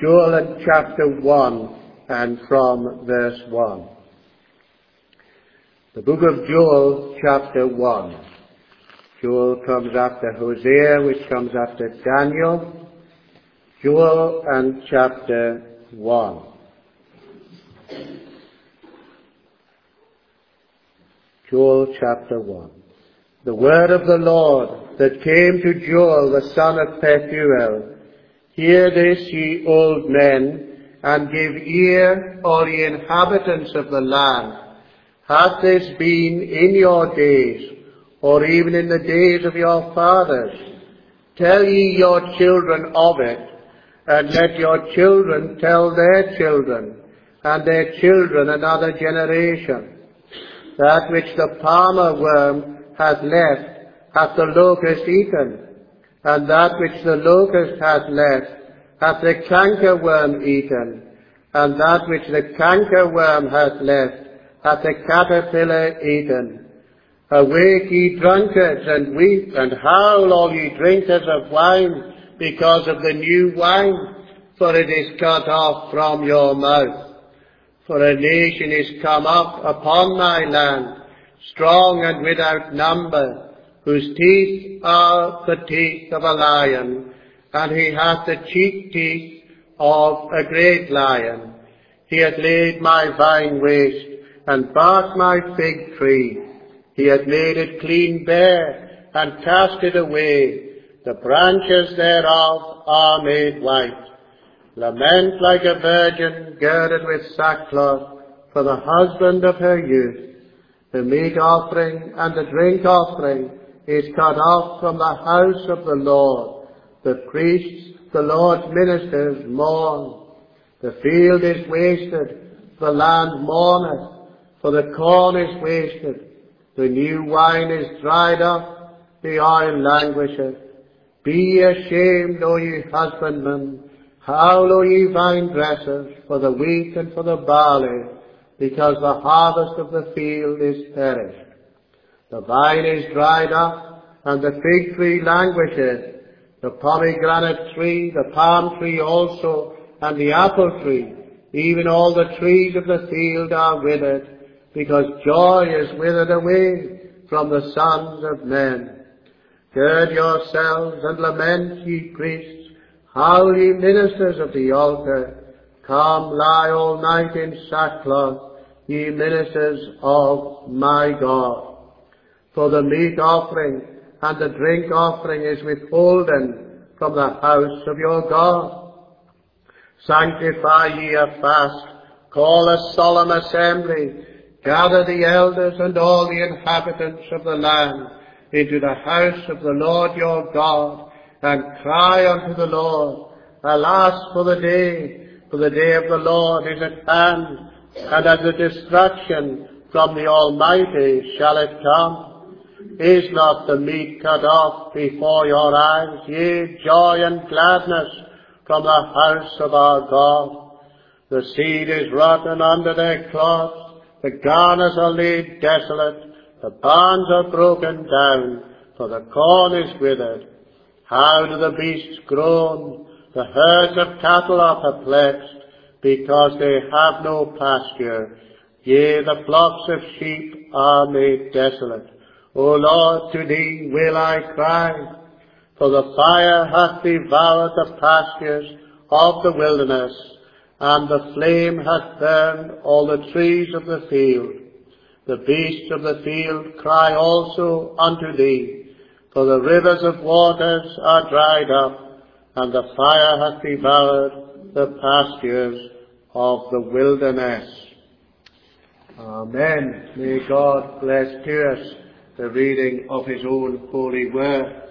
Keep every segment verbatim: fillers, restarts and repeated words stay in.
Joel chapter one and from verse one. The book of Joel chapter one. Joel comes after Hosea, which comes after Daniel. Joel and chapter one. Joel chapter one. The word of the Lord that came to Joel the son of Pethuel. Hear this, ye old men, and give ear, all ye inhabitants of the land. Hath this been in your days, or even in the days of your fathers? Tell ye your children of it, and let your children tell their children, and their children another generation. That which the palmer worm hath left hath the locust eaten, and that which the locust hath left hath the cankerworm eaten, and that which the cankerworm hath left hath the caterpillar eaten. Awake, ye drunkards, and weep, and howl, all ye drinkers of wine, because of the new wine, for it is cut off from your mouth. For a nation is come up upon my land, strong and without number, whose teeth are the teeth of a lion, and he hath the cheek teeth of a great lion. He hath laid my vine waste, and barked my fig tree. He hath made it clean bare, and cast it away. The branches thereof are made white. Lament like a virgin girded with sackcloth for the husband of her youth. The meat offering and the drink offering is cut off from the house of the Lord. The priests, the Lord's ministers, mourn. The field is wasted, the land mourneth, for the corn is wasted. The new wine is dried up, the oil languisheth. Be ye ashamed, O ye husbandmen, howl, O ye vine dressers, for the wheat and for the barley, because the harvest of the field is perished. The vine is dried up, and the fig tree languisheth. The pomegranate tree, the palm tree also, and the apple tree, even all the trees of the field are withered, because joy is withered away from the sons of men. Gird yourselves and lament, ye priests, howl, ye ministers of the altar. Come, lie all night in sackcloth, ye ministers of my God. For the meat offering and the drink offering is withholden from the house of your God. Sanctify ye a fast, call a solemn assembly, gather the elders and all the inhabitants of the land into the house of the Lord your God, and cry unto the Lord. Alas for the day, for the day of the Lord is at hand, and as a destruction from the Almighty shall it come. Is not the meat cut off before your eyes, yea, joy and gladness from the house of our God? The seed is rotten under their clods, the garners are laid desolate, the barns are broken down, for the corn is withered. How do the beasts groan? The herds of cattle are perplexed, because they have no pasture. Yea, the flocks of sheep are made desolate. O Lord, to thee will I cry, for the fire hath devoured the pastures of the wilderness, and the flame hath burned all the trees of the field. The beasts of the field cry also unto thee, for the rivers of waters are dried up, and the fire hath devoured the pastures of the wilderness. Amen. May God bless to us the reading of his own holy word.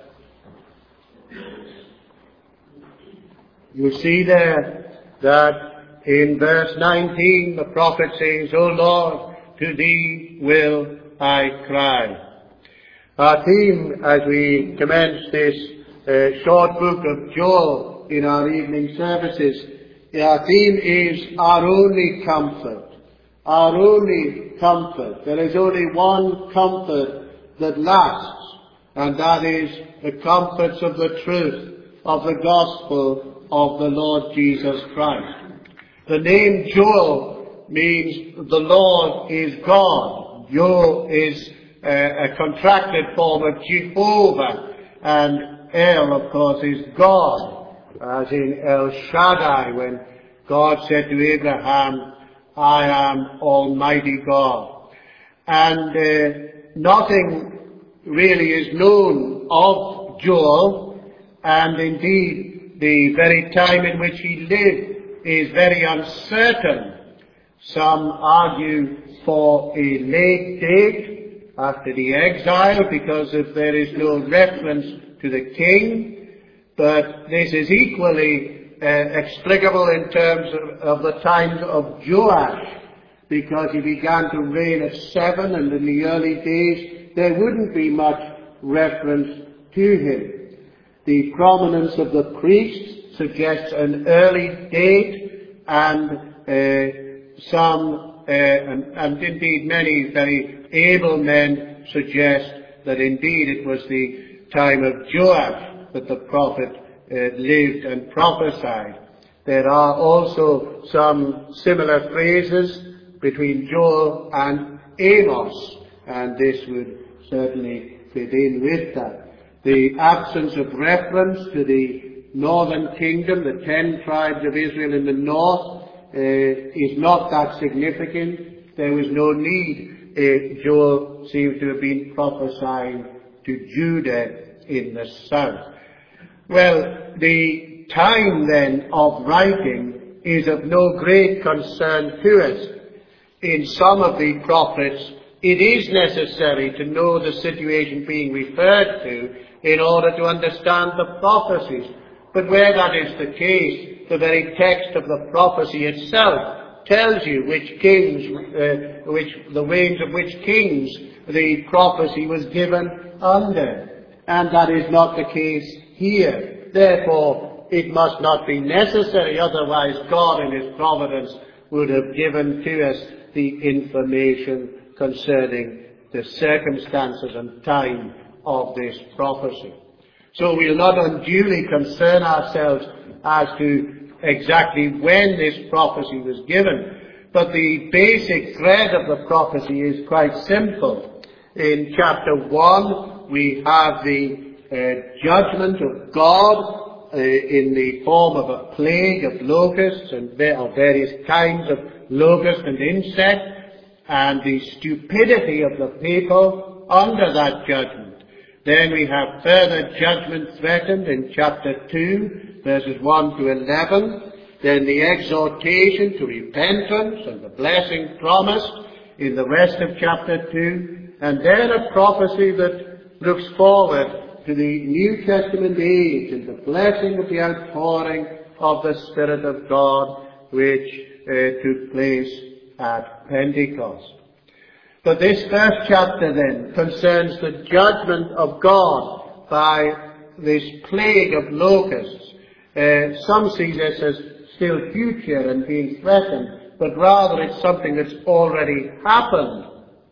You see there that in verse nineteen the prophet says, O Lord, to thee will I cry. Our theme as we commence this uh, short book of Joel in our evening services, our theme is our only comfort. Our only comfort. There is only one comfort that lasts, and that is the comforts of the truth of the gospel of the Lord Jesus Christ. The name Joel means the Lord is God. Joel is a, a contracted form of Jehovah, and El, of course, is God, as in El Shaddai, when God said to Abraham, I am Almighty God. And uh, nothing really is known of Joel, and indeed the very time in which he lived is very uncertain. Some argue for a late date after the exile, because if there is no reference to the king, but this is equally uh, explicable in terms of, of the times of Joash, because he began to reign at seven, and in the early days there wouldn't be much reference to him. The prominence of the priests suggests an early date, and uh, some, uh, and, and indeed many very able men suggest that indeed it was the time of Joash that the prophet uh, lived and prophesied. There are also some similar phrases between Joel and Amos, and this would certainly fit in with that. The absence of reference to the northern kingdom, the ten tribes of Israel in the north, uh, is not that significant. There was no need. Uh, Joel seems to have been prophesying to Judah in the south. Well, the time then of writing is of no great concern to us. In some of the prophets, it is necessary to know the situation being referred to in order to understand the prophecies. But where that is the case, the very text of the prophecy itself tells you which kings, uh, which the reigns of which kings the prophecy was given under. And that is not the case here. Therefore, it must not be necessary, otherwise God in His providence would have given to us the information concerning the circumstances and time of this prophecy. So we'll not unduly concern ourselves as to exactly when this prophecy was given, but the basic thread of the prophecy is quite simple. In chapter one, we have the uh, judgment of God uh, in the form of a plague of locusts and of various kinds of locusts and insects, and the stupidity of the people under that judgment. Then we have further judgment threatened in chapter two, verses one to eleven. Then the exhortation to repentance and the blessing promised in the rest of chapter two. And then a prophecy that looks forward to the New Testament age and the blessing of the outpouring of the Spirit of God, which uh, took place at Pentecost. But this first chapter then concerns the judgment of God by this plague of locusts. Uh, some see this as still future and being threatened, but rather it's something that's already happened.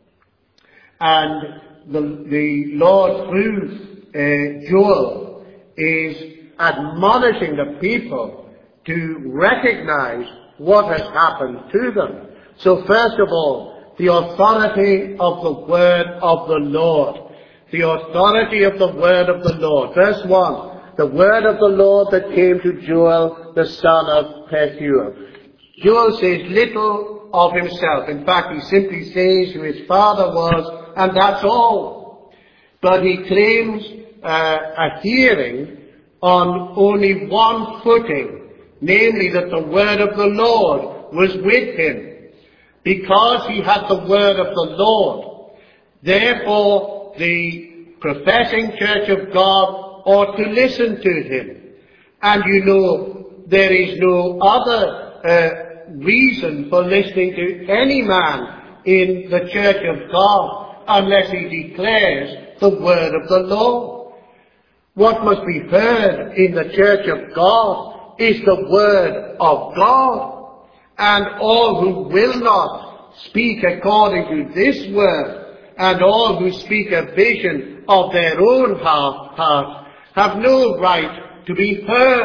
And the, the Lord through uh, Joel is admonishing the people to recognize what has happened to them. So first of all, the authority of the word of the Lord. The authority of the word of the Lord. Verse one, the word of the Lord that came to Joel, the son of Pethuel. Joel says little of himself. In fact, he simply says who his father was, and that's all. But he claims uh, a hearing on only one footing, namely that the word of the Lord was with him. Because he had the word of the Lord, therefore the professing church of God ought to listen to him. And you know, there is no other uh, reason for listening to any man in the church of God unless he declares the word of the Lord. What must be heard in the church of God is the word of God. And all who will not speak according to this word, and all who speak a vision of their own heart, heart have no right to be heard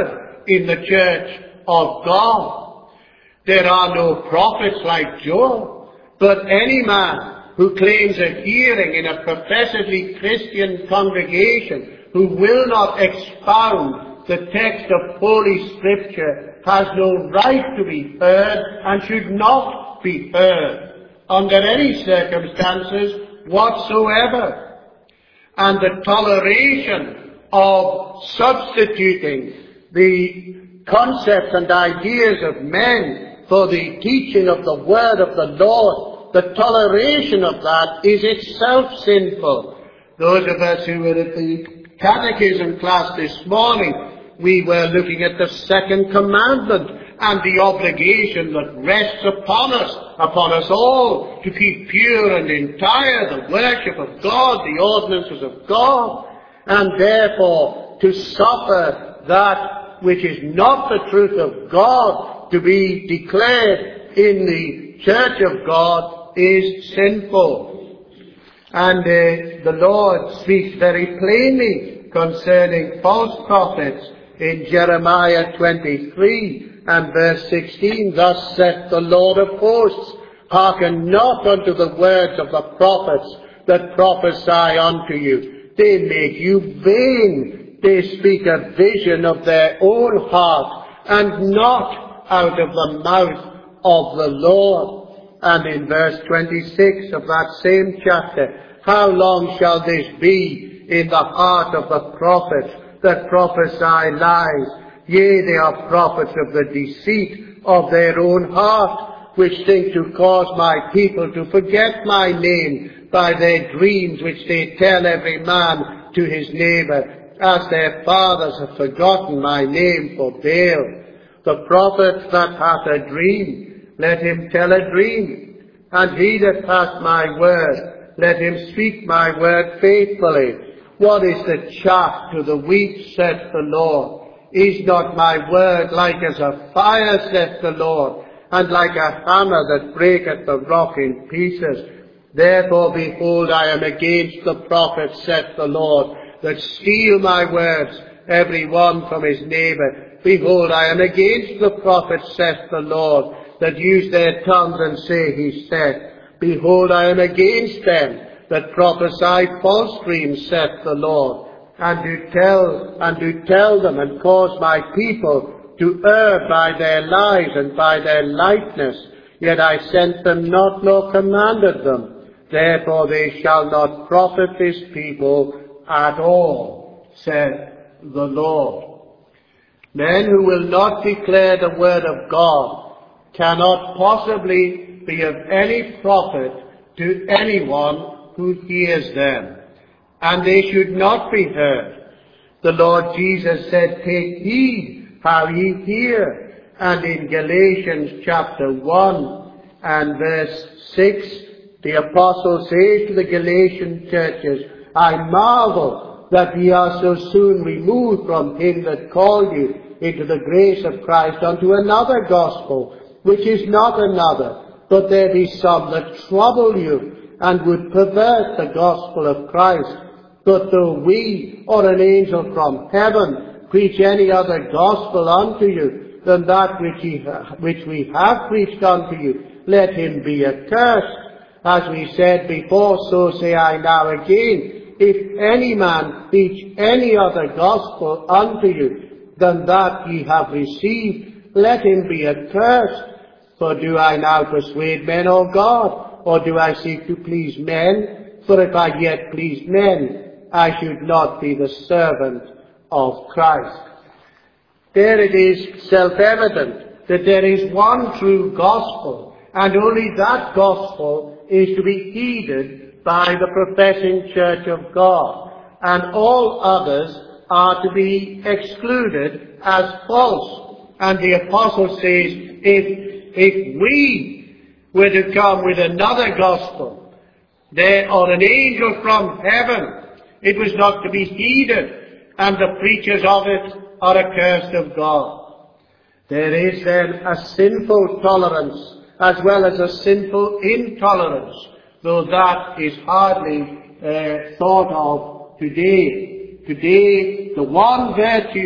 in the church of God. There are no prophets like Joel, but any man who claims a hearing in a professedly Christian congregation, who will not expound the text of Holy Scripture, has no right to be heard and should not be heard under any circumstances whatsoever. And the toleration of substituting the concepts and ideas of men for the teaching of the word of the Lord, the toleration of that is itself sinful. Those of us who were at the catechism class this morning, we were looking at the second commandment and the obligation that rests upon us, upon us all, to keep pure and entire the worship of God, the ordinances of God, and therefore to suffer that which is not the truth of God to be declared in the church of God is sinful. And uh, the Lord speaks very plainly concerning false prophets in Jeremiah twenty-three and verse sixteen. Thus saith the Lord of hosts, hearken not unto the words of the prophets that prophesy unto you. They make you vain. They speak a vision of their own heart, and not out of the mouth of the Lord. And in verse twenty-six of that same chapter, how long shall this be in the heart of the prophets that prophesy lies? Yea, they are prophets of the deceit of their own heart, which think to cause my people to forget my name by their dreams, which they tell every man to his neighbour, as their fathers have forgotten my name for Baal. The prophet that hath a dream, let him tell a dream. And he that hath my word, let him speak my word faithfully. What is the chaff to the wheat, saith the Lord? Is not my word like as a fire, saith the Lord, and like a hammer that breaketh the rock in pieces? Therefore, behold, I am against the prophets, saith the Lord, that steal my words, every one from his neighbour. Behold, I am against the prophets, saith the Lord, that use their tongues and say, he said. Behold, I am against them that prophesy false dreams, saith the Lord, and do tell, and do tell them, and cause my people to err by their lies and by their lightness. Yet I sent them not, nor commanded them. Therefore they shall not profit this people at all, saith the Lord. Men who will not declare the word of God cannot possibly be of any profit to anyone who hears them, and they should not be heard. The Lord Jesus said, take heed how ye hear. And in Galatians chapter one and verse six, the apostle says to the Galatian churches, I marvel that ye are so soon removed from him that called you into the grace of Christ unto another gospel, which is not another, but there be some that trouble you, and would pervert the gospel of Christ. But though we, or an angel from heaven, preach any other gospel unto you than that which, ye ha- which we have preached unto you, let him be accursed. As we said before, so say I now again, if any man preach any other gospel unto you than that ye have received, let him be accursed. For do I now persuade men or God, or do I seek to please men? For if I yet pleased men, I should not be the servant of Christ. There it is self-evident that there is one true gospel, and only that gospel is to be heeded by the professing church of God, and all others are to be excluded as false. And the apostle says, if If we were to come with another gospel, there or an angel from heaven, it was not to be heeded, and the preachers of it are accursed of God. There is then a sinful tolerance as well as a sinful intolerance, though that is hardly uh, thought of today. Today, the one virtue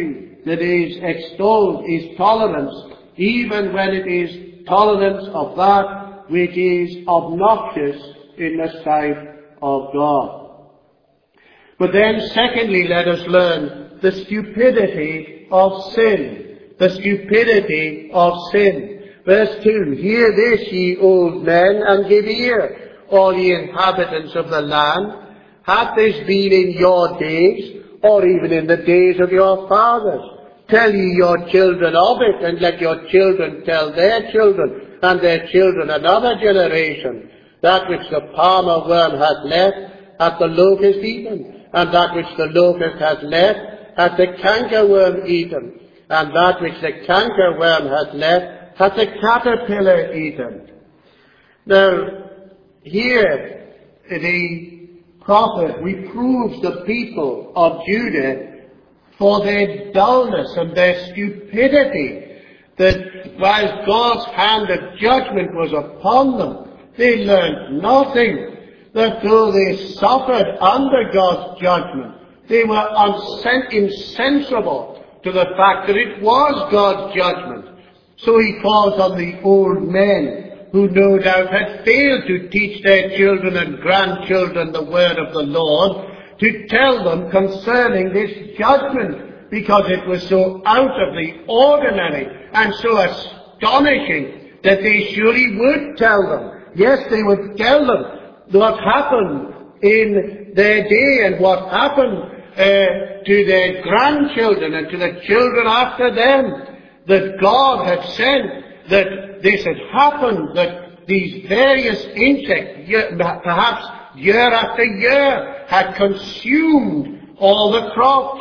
that is extolled is tolerance, even when it is tolerance of that which is obnoxious in the sight of God. But then secondly, let us learn the stupidity of sin. The stupidity of sin. Verse two, hear this, ye old men, and give ear, all ye inhabitants of the land. Hath this been in your days, or even in the days of your fathers? Tell ye your children of it, and let your children tell their children, and their children another generation. That which the palmer worm hath left, hath the locust eaten, and that which the locust hath left, hath the cankerworm eaten, and that which the cankerworm hath left, hath the caterpillar eaten. Now, here the prophet reproves the people of Judah for their dullness and their stupidity, that while God's hand of judgment was upon them, they learned nothing, that though they suffered under God's judgment, they were unsen- insensible to the fact that it was God's judgment. So he calls on the old men, who no doubt had failed to teach their children and grandchildren the word of the Lord, to tell them concerning this judgment, because it was so out of the ordinary and so astonishing that they surely would tell them. Yes, they would tell them what happened in their day and what happened uh, to their grandchildren and to the children after them, that God had sent, that this had happened, that these various insects, perhaps year after year, had consumed all the crops.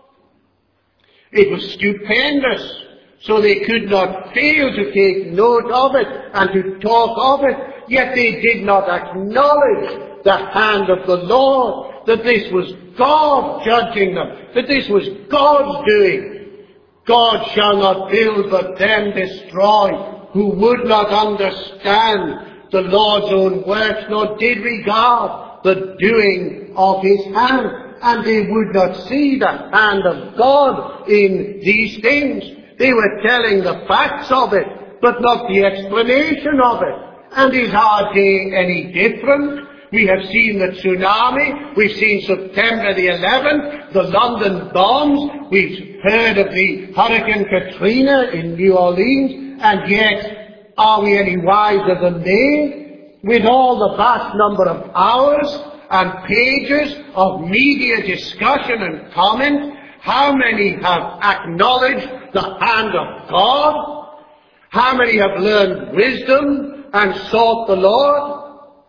It was stupendous, so they could not fail to take note of it and to talk of it, yet they did not acknowledge the hand of the Lord, that this was God judging them, that this was God's doing. God shall not build, but them destroy, who would not understand the Lord's own works, nor did regard the doing of his hand. And they would not see the hand of God in these things. They were telling the facts of it, but not the explanation of it. And is our day any different? We have seen the tsunami, we've seen September the eleventh, the London bombs, we've heard of the Hurricane Katrina in New Orleans, and yet are we any wiser than they? With all the vast number of hours and pages of media discussion and comment, how many have acknowledged the hand of God? How many have learned wisdom and sought the Lord?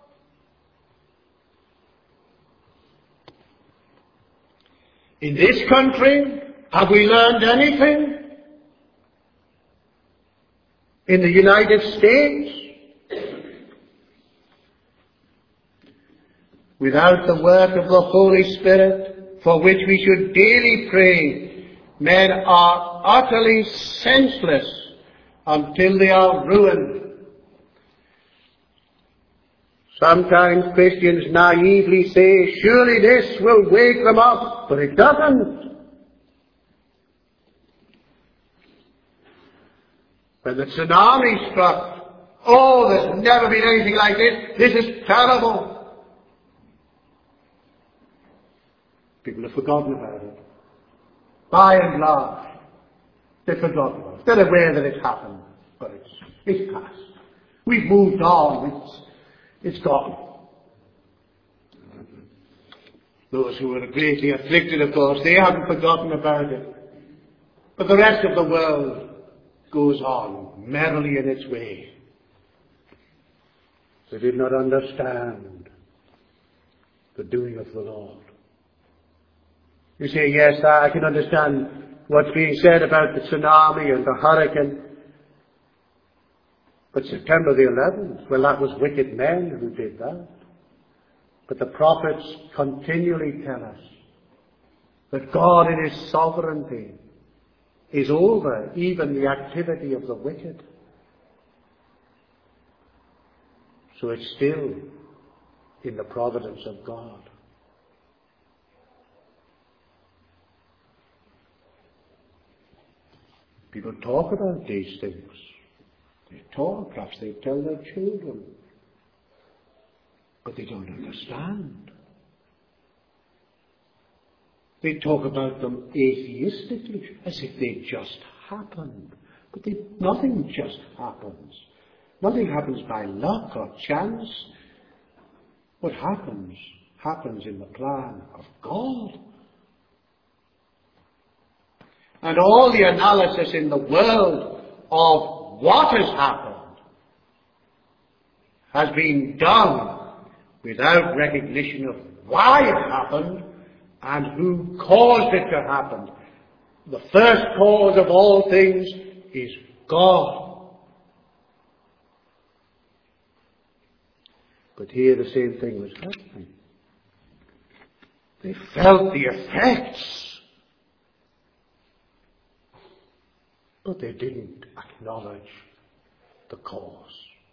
In this country, have we learned anything? In the United States, without the work of the Holy Spirit, for which we should daily pray, men are utterly senseless until they are ruined. Sometimes Christians naively say, surely this will wake them up, but it doesn't. When the tsunami struck, oh, there's never been anything like this, this is terrible. People have forgotten about it. By and large, they've forgotten about it. They're aware that it happened, but it's, it's past. We've moved on. It's, it's gone. Those who were greatly afflicted, of course, they haven't forgotten about it. But the rest of the world goes on merrily in its way. They did not understand the doing of the Lord. You say, yes, I can understand what's being said about the tsunami and the hurricane. But September the eleventh, well, that was wicked men who did that. But the prophets continually tell us that God in his sovereignty is over even the activity of the wicked. So it's still in the providence of God. People talk about these things. They talk, perhaps they tell their children. But they don't understand. They talk about them atheistically, as if they just happened. But they, nothing just happens. Nothing happens by luck or chance. What happens, happens in the plan of God. And all the analysis in the world of what has happened has been done without recognition of why it happened and who caused it to happen. The first cause of all things is God. But here the same thing was happening. They felt the effects, but they didn't acknowledge the cause.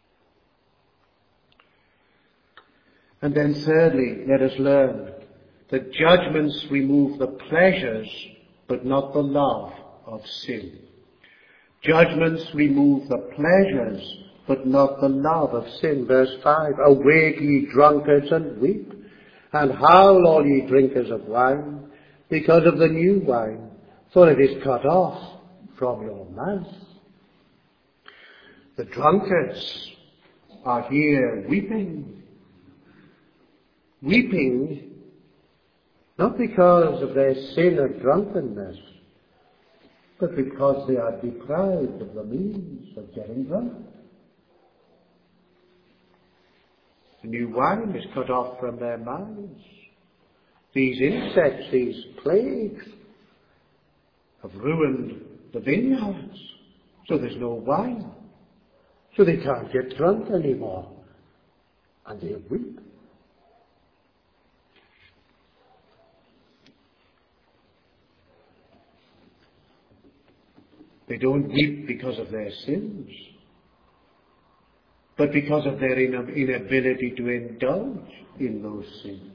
And then thirdly, let us learn that judgments remove the pleasures, but not the love of sin. Judgments remove the pleasures, but not the love of sin. Verse five, awake ye drunkards and weep, and howl all ye drinkers of wine, because of the new wine, for it is cut off from your mouth. The drunkards are here weeping. Weeping not because of their sin of drunkenness, but because they are deprived of the means of getting drunk. The new wine is cut off from their mouths. These insects, these plagues, have ruined the vineyards, so there's no wine. So they can't get drunk anymore. And they weep. They don't weep because of their sins, but because of their inability to indulge in those sins.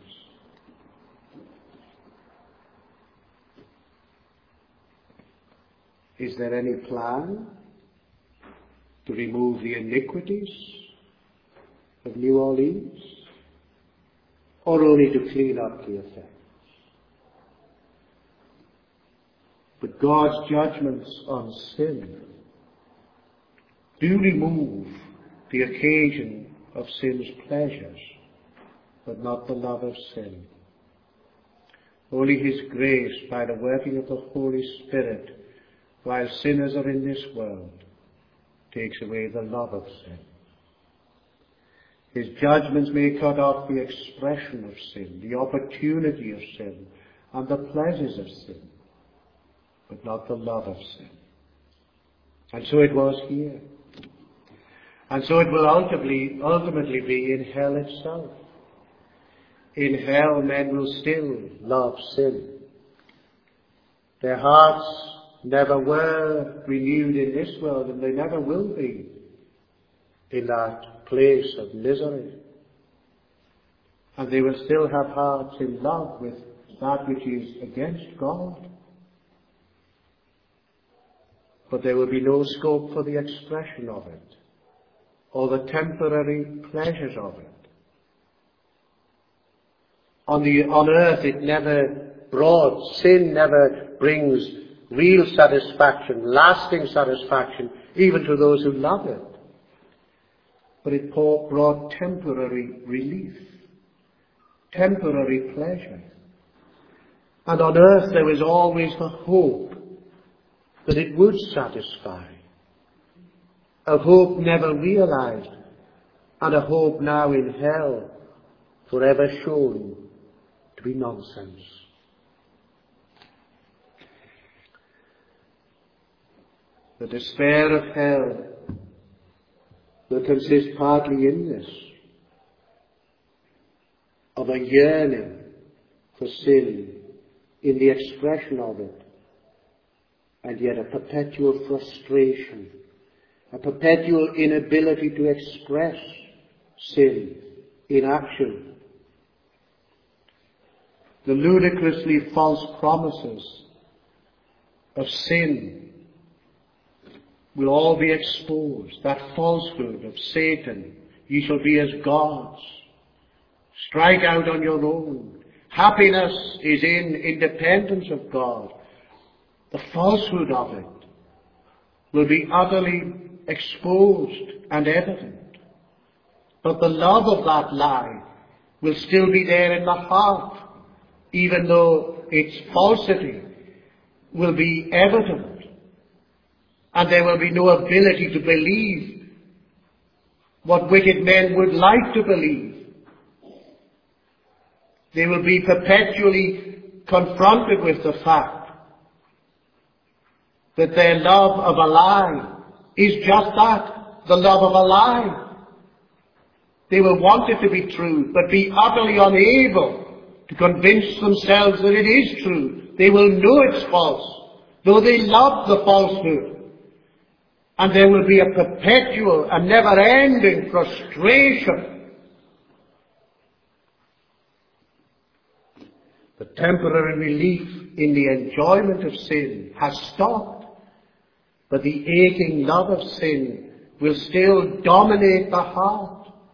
Is there any plan to remove the iniquities of New Orleans, or only to clean up the effects? But God's judgments on sin do remove the occasion of sin's pleasures, but not the love of sin. Only His grace, by the working of the Holy Spirit, while sinners are in this world, takes away the love of sin. His judgments may cut off the expression of sin, the opportunity of sin, and the pleasures of sin, but not the love of sin. And so it was here. And so it will ultimately, ultimately be in hell itself. In hell, men will still love sin. Their hearts never were renewed in this world, and they never will be in that place of misery. And they will still have hearts in love with that which is against God. But there will be no scope for the expression of it, or the temporary pleasures of it. On the, on earth it never brought, sin never brings real satisfaction, lasting satisfaction, even to those who love it. But it brought temporary relief, temporary pleasure. And on earth there was always the hope that it would satisfy. A hope never realized, and a hope now in hell forever shown to be nonsense. The despair of hell will consist partly in this, of a yearning for sin in the expression of it, and yet a perpetual frustration, a perpetual inability to express sin in action. The ludicrously false promises of sin will all be exposed. That falsehood of Satan, ye shall be as gods. Strike out on your own. Happiness is in independence of God. The falsehood of it will be utterly exposed and evident. But the love of that lie will still be there in the heart, even though its falsity will be evident. And there will be no ability to believe what wicked men would like to believe. They will be perpetually confronted with the fact that their love of a lie is just that, the love of a lie. They will want it to be true, but be utterly unable to convince themselves that it is true. They will know it's false, though they love the falsehood. And there will be a perpetual and never-ending frustration. The temporary relief in the enjoyment of sin has stopped, but the aching love of sin will still dominate the heart.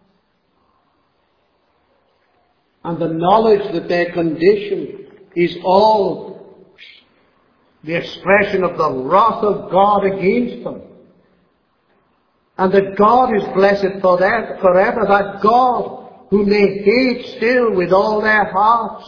And the knowledge that their condition is all the expression of the wrath of God against them. And that God is blessed forever, that God whom they hate still with all their hearts,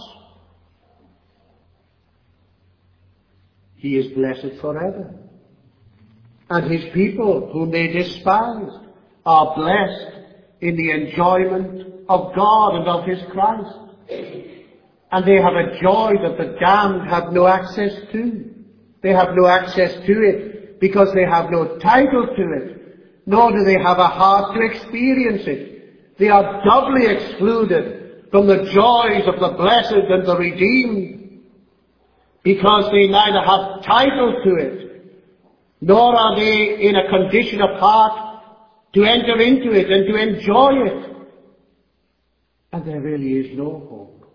He is blessed forever. And His people whom they despised are blessed in the enjoyment of God and of His Christ. And they have a joy that the damned have no access to. They have no access to it because they have no title to it, nor do they have a heart to experience it. They are doubly excluded from the joys of the blessed and the redeemed, because they neither have title to it, nor are they in a condition of heart to enter into it and to enjoy it. And there really is no hope.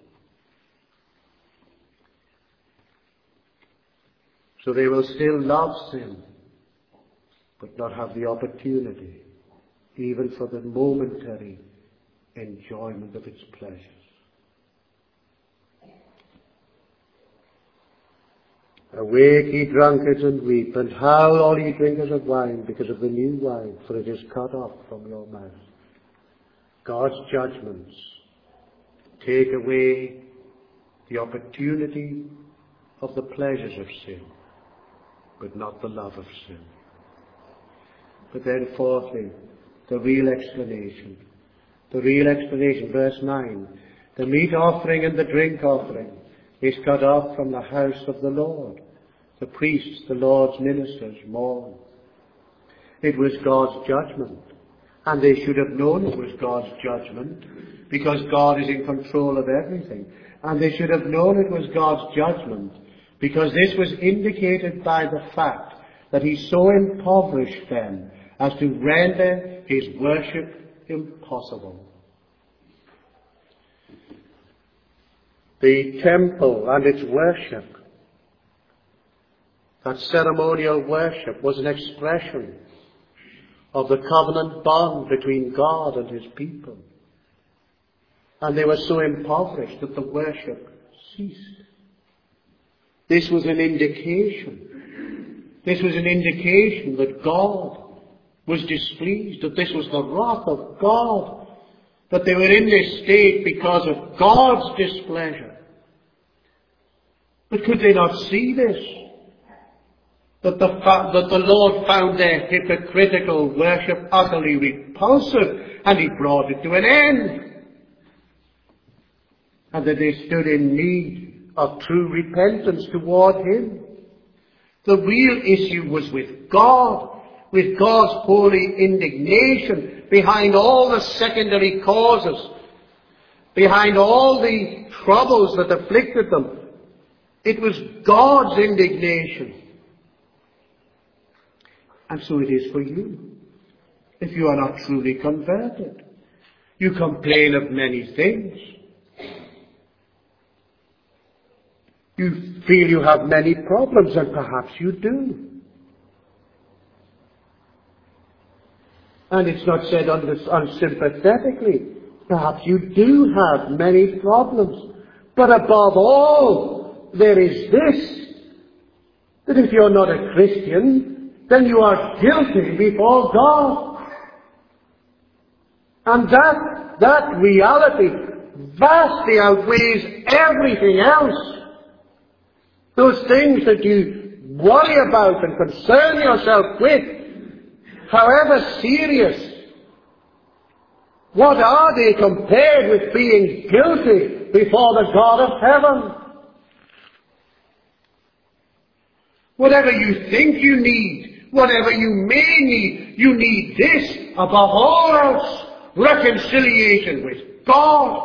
So they will still love sin, but not have the opportunity, even for the momentary enjoyment of its pleasures. Awake, ye drunkards, and weep, and howl, all ye drinkers of wine, because of the new wine, for it is cut off from your mouth. God's judgments take away the opportunity of the pleasures of sin, but not the love of sin. But then fourthly, the real explanation. The real explanation, verse nine. The meat offering and the drink offering is cut off from the house of the Lord. The priests, the Lord's ministers, mourn. It was God's judgment. And they should have known it was God's judgment, because God is in control of everything. And they should have known it was God's judgment, because this was indicated by the fact that He so impoverished them as to render His worship impossible. The temple and its worship, that ceremonial worship, was an expression of the covenant bond between God and His people. And they were so impoverished that the worship ceased. This was an indication. This was an indication that God was displeased, that this was the wrath of God, that they were in this state because of God's displeasure. But could they not see this? That the, that the Lord found their hypocritical worship utterly repulsive, and He brought it to an end. And that they stood in need of true repentance toward Him. The real issue was with God, with God's holy indignation behind all the secondary causes, behind all the troubles that afflicted them. It was God's indignation. And so it is for you, if you are not truly converted. You complain of many things. You feel you have many problems, and perhaps you do. And it's not said unsympathetically. Perhaps you do have many problems. But above all, there is this, that if you're not a Christian, then you are guilty before God. And that, that reality vastly outweighs everything else. Those things that you worry about and concern yourself with, however serious, what are they compared with being guilty before the God of heaven? Whatever you think you need, whatever you may need, you need this above all else, reconciliation with God.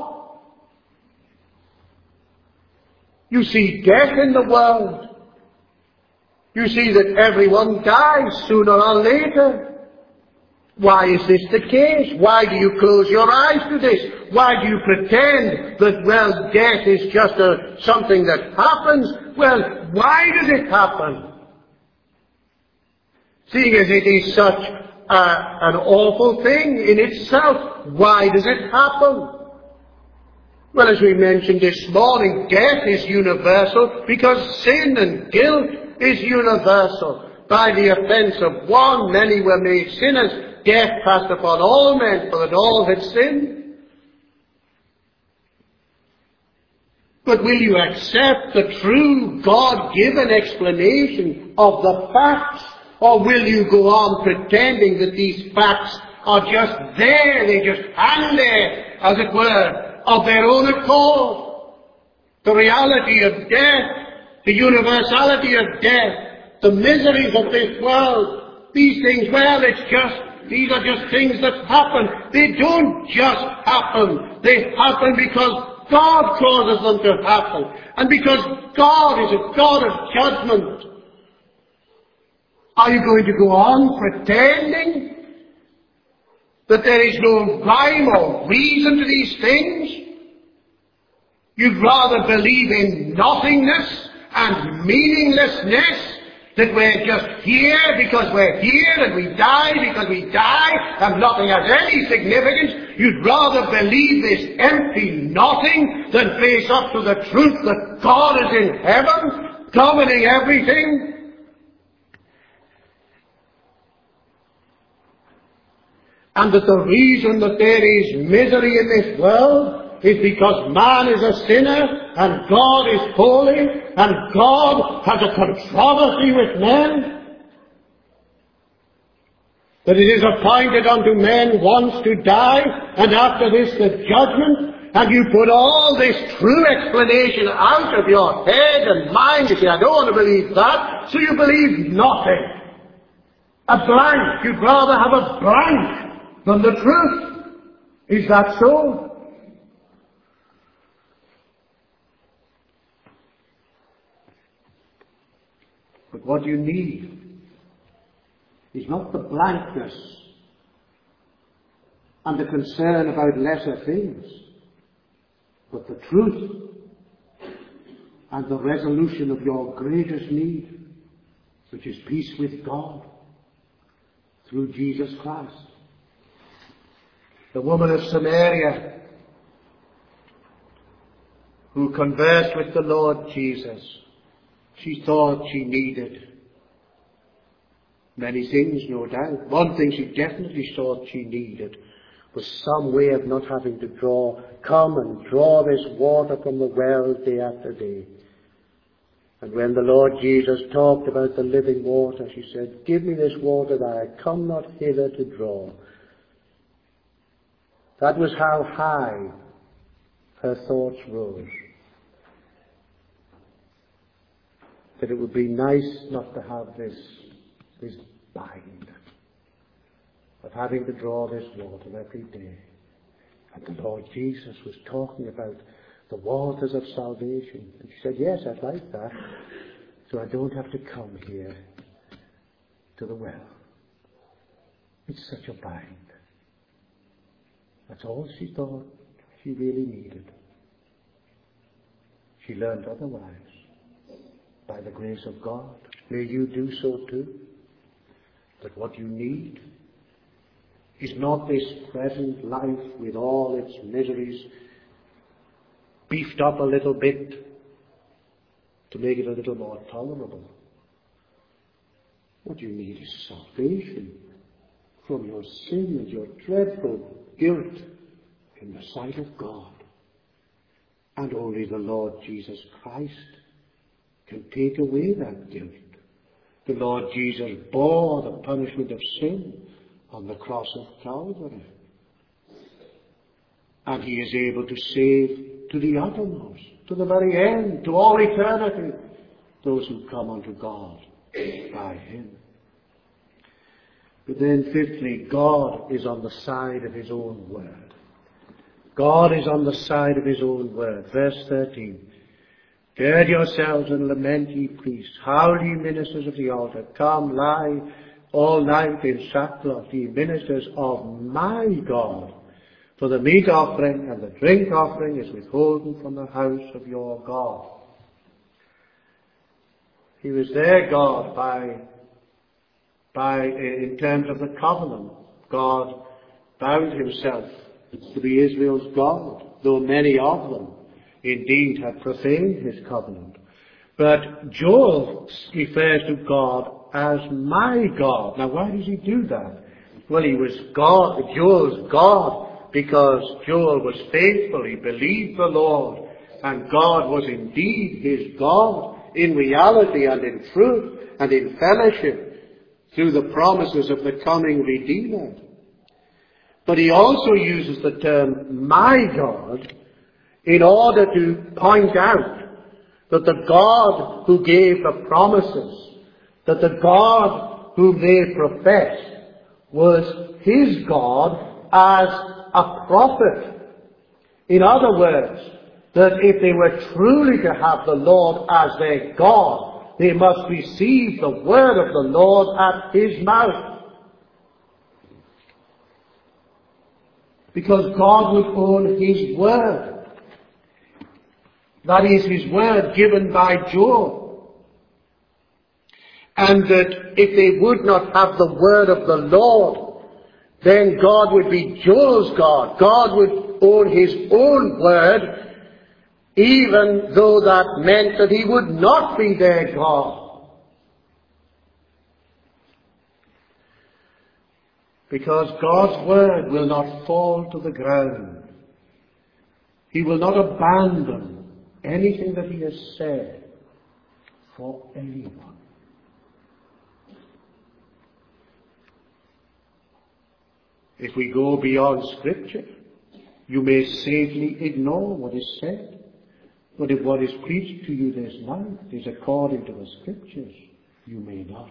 You see death in the world. You see that everyone dies sooner or later. Why is this the case? Why do you close your eyes to this? Why do you pretend that, well, death is just a, something that happens? Well, why does it happen? Seeing as it is such a, an awful thing in itself, why does it happen? Well, as we mentioned this morning, death is universal because sin and guilt is universal. By the offence of one, many were made sinners. Death passed upon all men, for that all had sinned. But will you accept the true God-given explanation of the facts, or will you go on pretending that these facts are just there, they just hang there, as it were, of their own accord? The reality of death, the universality of death, the miseries of this world, these things, well, it's just These are just things that happen. They don't just happen. They happen because God causes them to happen. And because God is a God of judgment. Are you going to go on pretending that there is no rhyme or reason to these things? You'd rather believe in nothingness and meaninglessness, that we're just here because we're here, and we die because we die, and nothing has any significance. You'd rather believe this empty nothing than face up to the truth that God is in heaven, governing everything. And that the reason that there is misery in this world is because man is a sinner, and God is holy, and God has a controversy with men. That it is appointed unto men once to die, and after this the judgment, and you put all this true explanation out of your head and mind. You say, I don't want to believe that, so you believe nothing. A blank. You'd rather have a blank than the truth. Is that so? But what you need is not the blankness and the concern about lesser things, but the truth and the resolution of your greatest need, which is peace with God through Jesus Christ. The woman of Samaria who conversed with the Lord Jesus, she thought she needed many things, no doubt. One thing she definitely thought she needed was some way of not having to draw, come and draw this water from the well day after day. And when the Lord Jesus talked about the living water, she said, give me this water that I come not hither to draw. That was how high her thoughts rose. That it would be nice not to have this, this bind of having to draw this water every day. And the Lord Jesus was talking about the waters of salvation. And she said, yes, I'd like that. So I don't have to come here to the well. It's such a bind. That's all she thought she really needed. She learned otherwise. By the grace of God, may you do so too. That what you need Is not this present life with all its miseries beefed up a little bit to make it a little more tolerable? What you need is salvation from your sin and your dreadful guilt in the sight of God. And only the Lord Jesus Christ can take away that guilt. The Lord Jesus bore the punishment of sin on the cross of Calvary. And he is able to save to the uttermost, to the very end, to all eternity, those who come unto God by him. But then fifthly, God is on the side of his own word. God is on the side of his own word. Verse thirteen. Gird yourselves and lament, ye priests. Howl, ye ministers of the altar. Come, lie all night in sackcloth, ye ministers of my God. For the meat offering and the drink offering is withholden from the house of your God. He was their God by, by, in terms of the covenant. God bound himself to be Israel's God, though many of them indeed had profaned his covenant. But Joel refers to God as my God. Now why does he do that? Well, he was God, Joel's God, because Joel was faithful. He believed the Lord, and God was indeed his God in reality and in truth and in fellowship through the promises of the coming Redeemer. But he also uses the term my God in order to point out that the God who gave the promises, that the God whom they professed, was his God as a prophet. In other words, that if they were truly to have the Lord as their God, they must receive the word of the Lord at his mouth. Because God would own his word. That is his word given by Joel. And that if they would not have the word of the Lord, then God would be Joel's God. God would own his own word, even though that meant that he would not be their God. Because God's word will not fall to the ground. He will not abandon anything that he has said for anyone. If we go beyond Scripture, you may safely ignore what is said. But if what is preached to you this night is according to the Scriptures, you may not.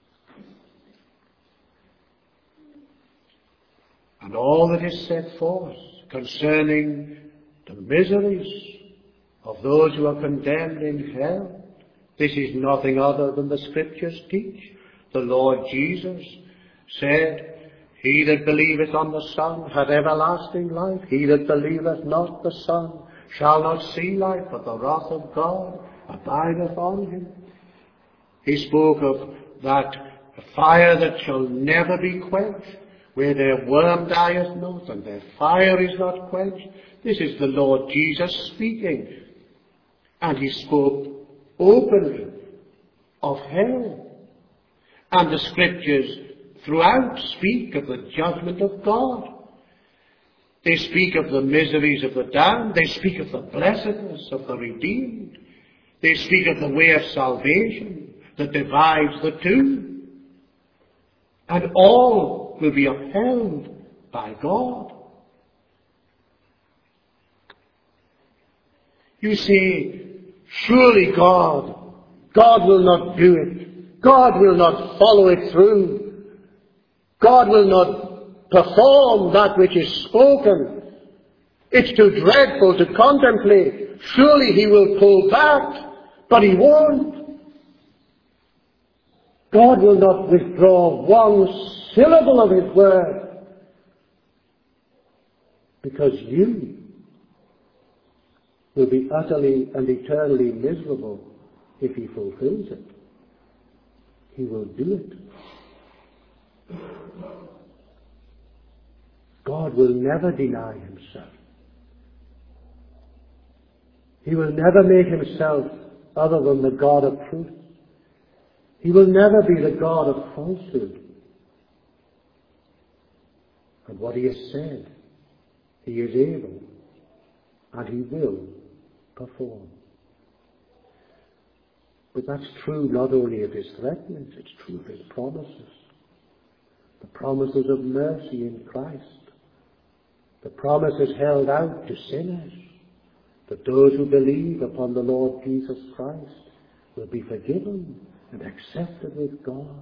And all that is set forth concerning the miseries of those who are condemned in hell, this is nothing other than the Scriptures teach. The Lord Jesus said, he that believeth on the Son hath everlasting life. He that believeth not the Son shall not see life, but the wrath of God abideth on him. He spoke of that fire that shall never be quenched, where their worm dieth not, and their fire is not quenched. This is the Lord Jesus speaking. And he spoke openly of hell. And the Scriptures throughout speak of the judgment of God. They speak of the miseries of the damned. They speak of the blessedness of the redeemed. They speak of the way of salvation that divides the two. And all will be upheld by God. You say, surely God, God will not do it. God will not follow it through. God will not perform that which is spoken. It's too dreadful to contemplate. Surely he will pull back, but he won't. God will not withdraw one syllable of his word, because you will be utterly and eternally miserable if he fulfills it. He will do it. God will never deny himself. He will never make himself other than the God of truth. He will never be the God of falsehood. And what he has said, he is able and he will perform. But that's true not only of his threatenings, it's true of his promises. The promises of mercy in Christ. The promises held out to sinners, that those who believe upon the Lord Jesus Christ will be forgiven and accepted with God.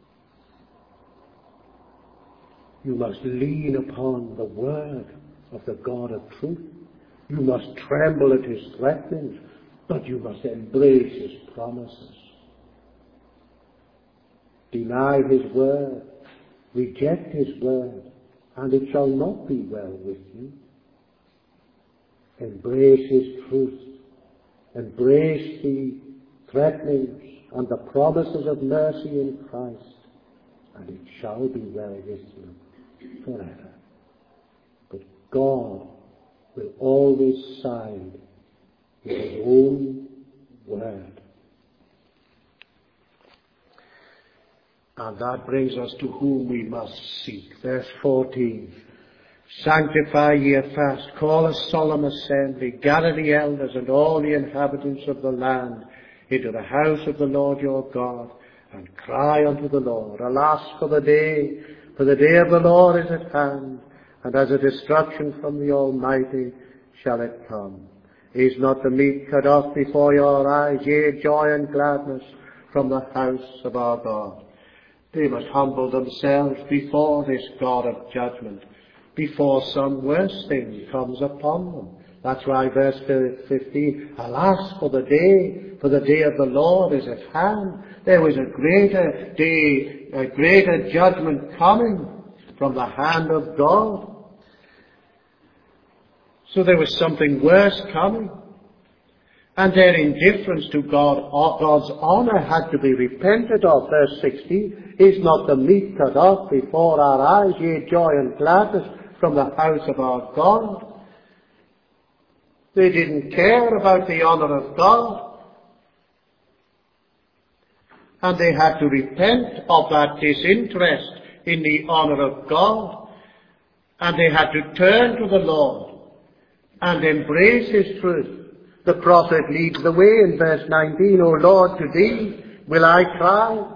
You must lean upon the word of the God of truth. You must tremble at his threatenings, but you must embrace his promises. Deny his word, reject his word, and it shall not be well with you. Embrace his truth. Embrace the threatenings and the promises of mercy in Christ, and it shall be well with you forever. But God will always side with his own word. And that brings us to whom we must seek. Verse fourteen. Sanctify ye a fast, call a solemn assembly, gather the elders and all the inhabitants of the land into the house of the Lord your God, and cry unto the Lord. Alas for the day, for the day of the Lord is at hand, and as a destruction from the Almighty shall it come. Is not the meat cut off before your eyes, yea, joy and gladness from the house of our God? They must humble themselves before this God of judgment, before some worse thing comes upon them. That's why verse fifteen, alas for the day, for the day of the Lord is at hand. There was a greater day, a greater judgment coming from the hand of God. So there was something worse coming. And their indifference to God, God's honour had to be repented of. Verse sixteen, is not the meat cut off before our eyes, yea, joy and gladness from the house of our God? They didn't care about the honour of God. And they had to repent of that disinterest in the honour of God. And they had to turn to the Lord and embrace his truth. The prophet leads the way in verse nineteen, O Lord, to thee will I cry.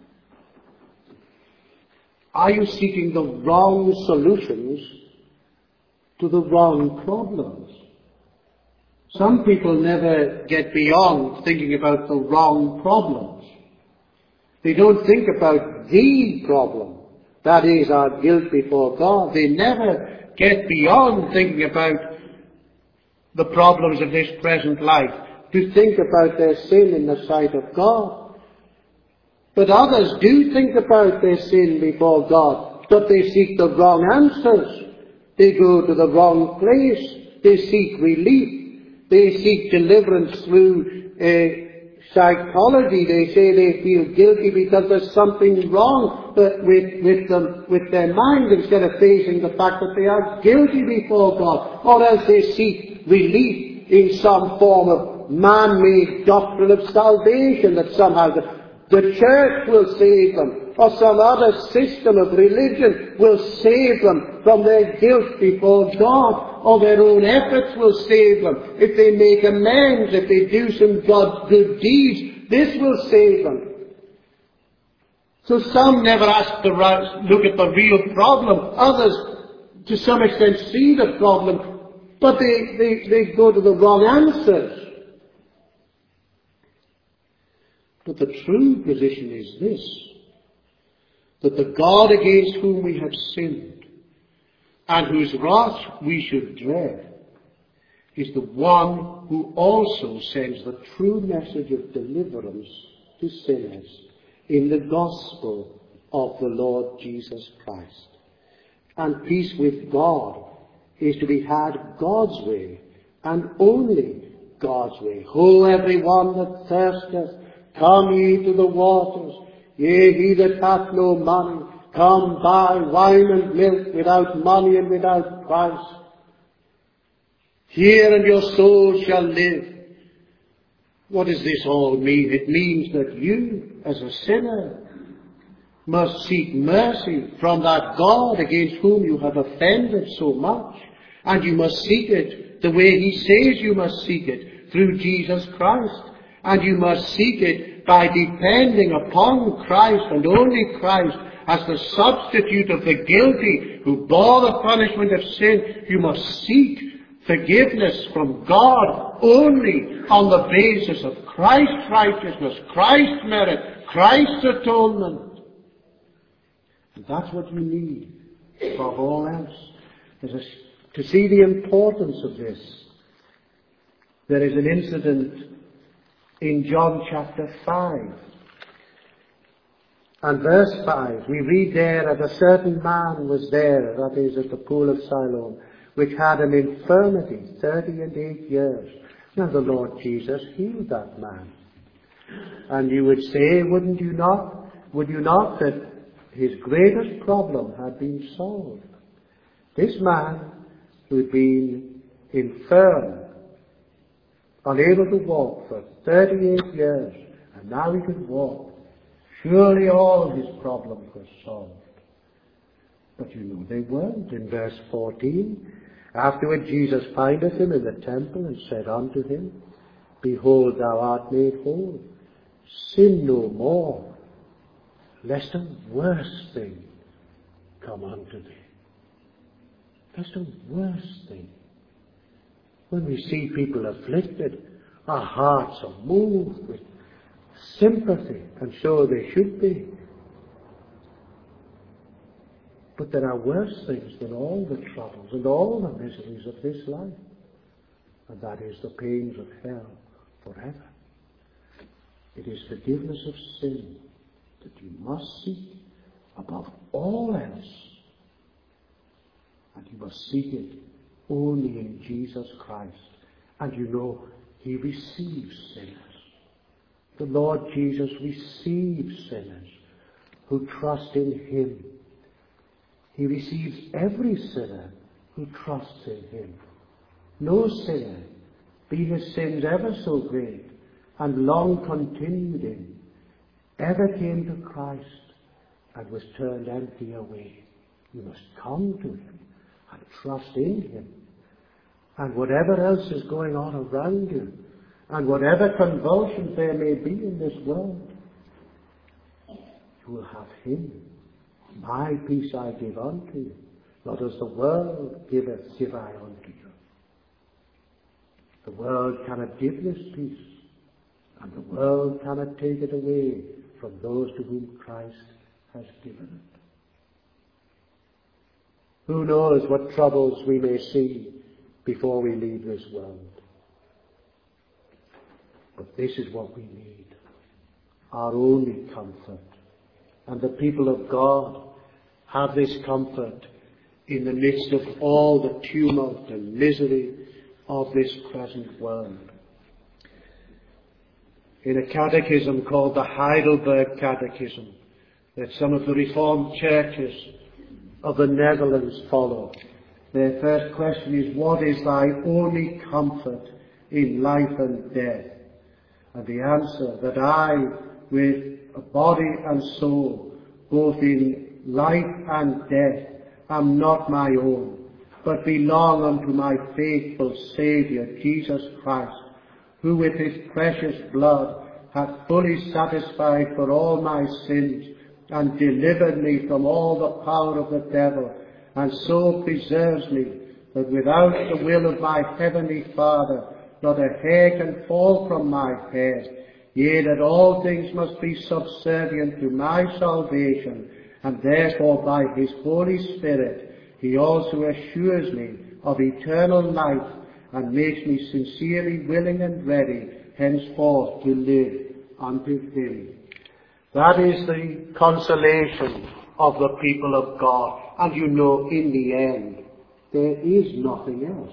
Are you seeking the wrong solutions to the wrong problems? Some people never get beyond thinking about the wrong problems. They don't think about the problem, that is our guilt before God. They never get beyond thinking about the problems of this present life, to think about their sin in the sight of God. But others do think about their sin before God, but they seek the wrong answers. They go to the wrong place. They seek relief. They seek deliverance through uh, psychology. They say they feel guilty because there's something wrong with, with, them, with their mind, instead of facing the fact that they are guilty before God. Or else they seek relief in some form of man-made doctrine of salvation, that somehow the, the church will save them, or some other system of religion will save them from their guilt before God, or their own efforts will save them. If they make amends, if they do some God, good deeds, this will save them. So some never ask to look at the real problem. Others, to some extent, see the problem, but they, they, they go to the wrong answers. But the true position is this, that the God against whom we have sinned, and whose wrath we should dread, is the one who also sends the true message of deliverance to sinners in the gospel of the Lord Jesus Christ. And peace with God is to be had God's way, and only God's way. Ho, every one that thirsteth, come ye to the waters. Yea, he that hath no money, Come, buy wine and milk without money and without price. Here and your soul shall live. What does this all mean? It means that you, as a sinner, must seek mercy from that God against whom you have offended so much. And you must seek it the way he says you must seek it, through Jesus Christ. And you must seek it by depending upon Christ and only Christ as the substitute of the guilty who bore the punishment of sin. You must seek forgiveness from God only on the basis of Christ's righteousness, Christ's merit, Christ's atonement. And that's what you need above all else. There's a, to see the importance of this, there is an incident in John chapter five. And verse five, we read there that a certain man was there, that is at the pool of Siloam, which had an infirmity thirty and eight years. Now the Lord Jesus healed that man. And you would say, wouldn't you not, would you not, that his greatest problem had been solved? This man who had been infirm, unable to walk for thirty-eight years, and now he could walk. Surely all his problems were solved. But you know they weren't. In verse fourteen, afterward Jesus findeth him in the temple and said unto him, Behold, thou art made whole. Sin no more, lest a worse thing come unto thee. Lest a worse thing. When we see people afflicted, our hearts are moved with sympathy, and so they should be. But there are worse things than all the troubles and all the miseries of this life, and that is the pains of hell forever. It is forgiveness of sin that you must seek above all else, and you must seek it only in Jesus Christ. And you know, he receives sinners. The Lord Jesus receives sinners who trust in him. He receives every sinner who trusts in him. No sinner, be his sins ever so great and long continued in, ever came to Christ and was turned empty away. You must come to him and trust in him. And whatever else is going on around you, and whatever convulsions there may be in this world, you will have him. My peace I give unto you, not as the world giveth, give I unto you. The world cannot give this peace, and the world cannot take it away from those to whom Christ has given it. Who knows what troubles we may see before we leave this world. But this is what we need, our only comfort. And the people of God have this comfort in the midst of all the tumult and misery of this present world. In a catechism called the Heidelberg Catechism, that some of the Reformed churches of the Netherlands follow, their first question is, what is thy only comfort in life and death? And the answer, that I, with a body and soul, both in life and death, am not my own, but belong unto my faithful Saviour, Jesus Christ, who with his precious blood hath fully satisfied for all my sins, and delivered me from all the power of the devil, and so preserves me, that without the will of my heavenly Father, not a hair can fall from my head, yea, that all things must be subservient to my salvation, and therefore by his Holy Spirit he also assures me of eternal life, and makes me sincerely willing and ready henceforth to live unto him. That is the consolation of the people of God. And you know, in the end, there is nothing else.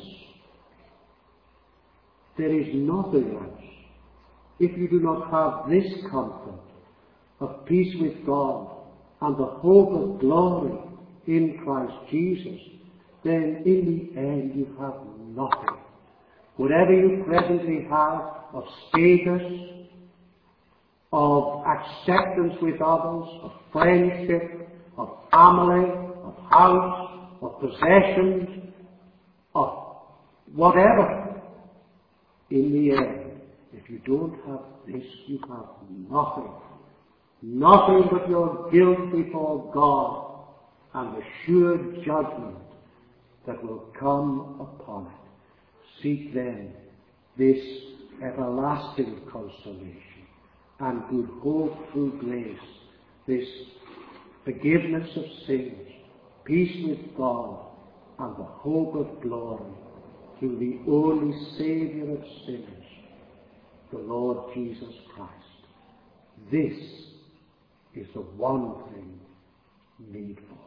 There is nothing else. If you do not have this comfort of peace with God and the hope of glory in Christ Jesus, then in the end you have nothing. Whatever you presently have of status, of acceptance with others, of friendship, of family, of house, of possessions, of whatever, in the end, if you don't have this, you have nothing. Nothing but your guilt before God and the sure judgment that will come upon it. Seek then this everlasting consolation and good hope through grace, this forgiveness of sins, peace with God, and the hope of glory through the only Saviour of sinners, the Lord Jesus Christ. This is the one thing needful.